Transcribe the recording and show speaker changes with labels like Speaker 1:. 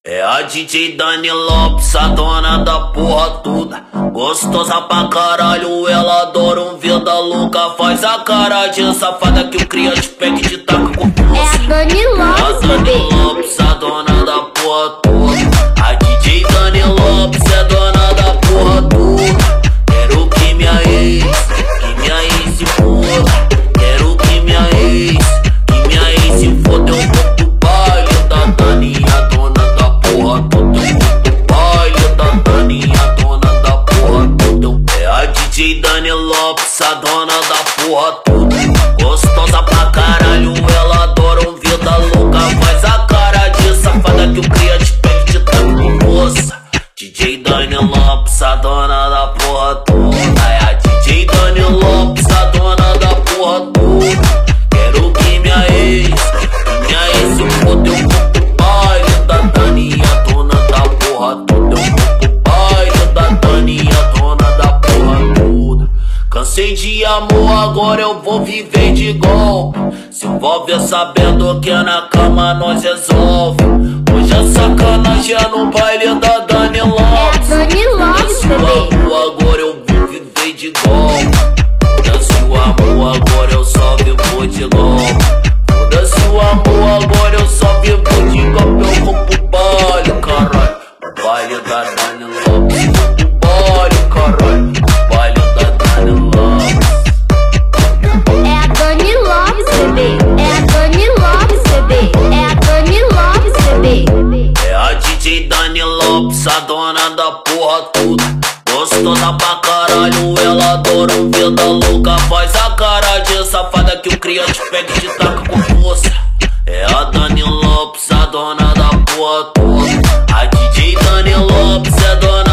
Speaker 1: É a DJ Dani Lopes, a dona da porra toda. Gostosa pra caralho, ela adora um vida louca. Faz a cara de safada que o cria te pega e te taca com força.
Speaker 2: É a Dani Lopes,
Speaker 1: é a Dani Lopes, a dona da porra toda. A DJ Dani Lopes é dona da porra toda. Quero que minha ex se foda. Quero que minha ex se foda. Eu vou pro baile da Dani, a dona da porra toda. Eu vou pro baile da Dani, a dona da porra toda. É a DJ Dani Lopes, a dona da porra toda. Gostosa pra caralho, ela adora um vida louca. Faz a cara de safada que o cria te pega e te taca com força. DJ Dani Lopes, a dona da porra toda. É a DJ Dani Lopes, a dona da porra toda. Quero que minha ex se foda. Eu vou pro baile da Dani, a dona da porra toda. Eu vou pro baile da Dani, a dona da porra toda. Cansei de amor, agora eu vou viver de golpe. Se envolve sabendo que na cama nós resolve. Hoje a sacanagem é no baile da Dani Lopes.
Speaker 2: É a Dani Lopes, bebê.
Speaker 1: Agora eu vou viver de golpe. Foda-se o amor, agora eu só vivo de golpe. Foda-se o amor, agora eu só vivo de golpe. Eu vou pro baile, caralho. O baile da Dani Lopes. O baile, caralho. O baile da Dani Lopes.
Speaker 2: É a Dani Lopes, bebê. É a Dani Lopes, bebê. É a Dani Lopes, bebê.
Speaker 1: É a DJ Dani Lopes, a dona da porra toda. Gostosa pra caralho, ela adora um vida louca. Faz a cara de safada que o cria te pega e te taca com força. É a Dani Lopes, a dona da porra toda. A DJ Dani Lopes é dona